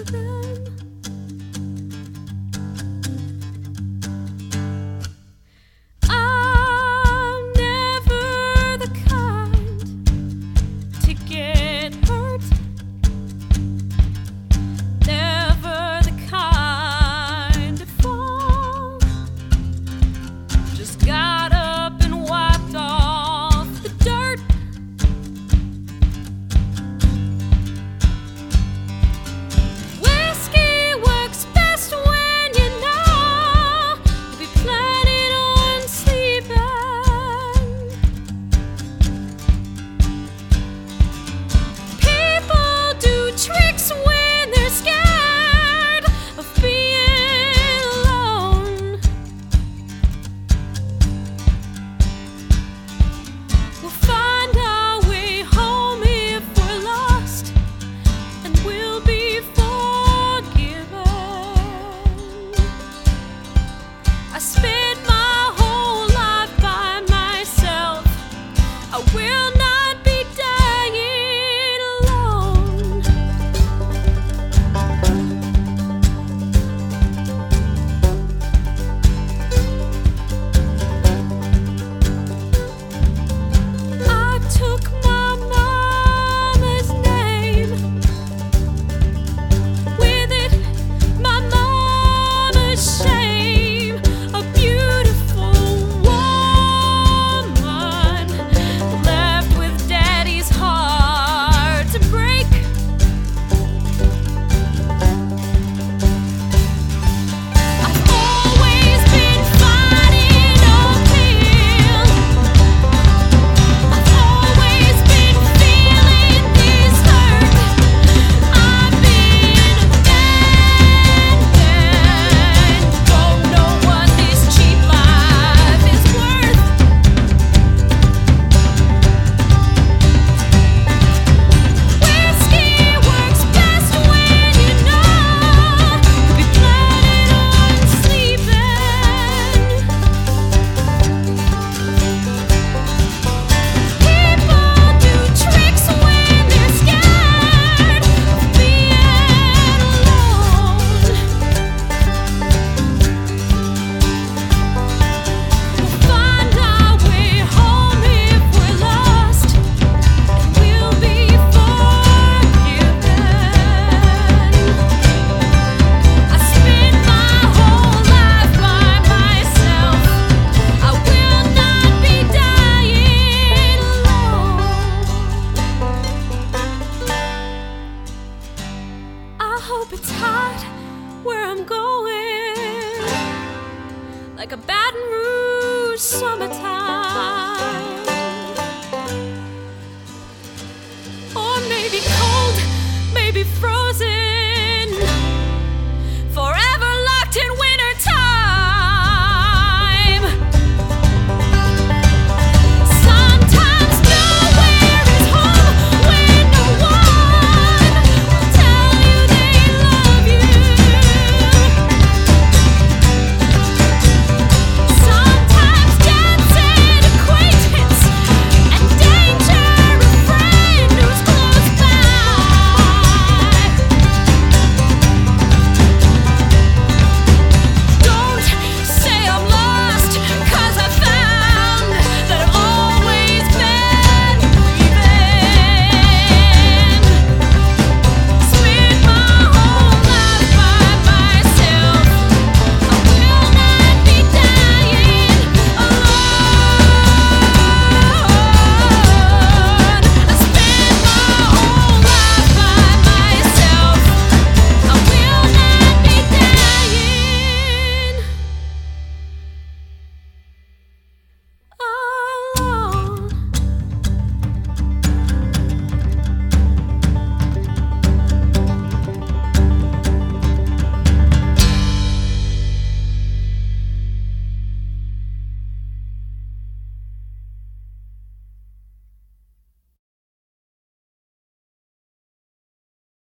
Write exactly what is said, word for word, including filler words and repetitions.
them. I'm never the kind to get hurt, never the kind to fall. Just got up and wiped off the dirt. Whiskey works best when you know you'll be planning on sleeping. People do tricks when they're scared of being alone. We'll find our way home if we're lost, and we'll be forgiven. I spent my whole life by myself. I will not be dying alone. I took my mama's name. With it, my mama's shame. A beautiful woman left with daddy's heart to break. I've always been fighting uphill. I've always been feeling this hurt. I've been abandoned. Don't know what this cheap life is worth. Whiskey works best when you know you'll be planning on sleeping. People do tricks when they're scared of being alone. We'll find our way home if we're lost, and we'll be forgiven. I spent my whole life by myself. I will not be dying alone. I hope it's hot where I'm going, like a Baton Rouge summertime. Or maybe cold, maybe frozen.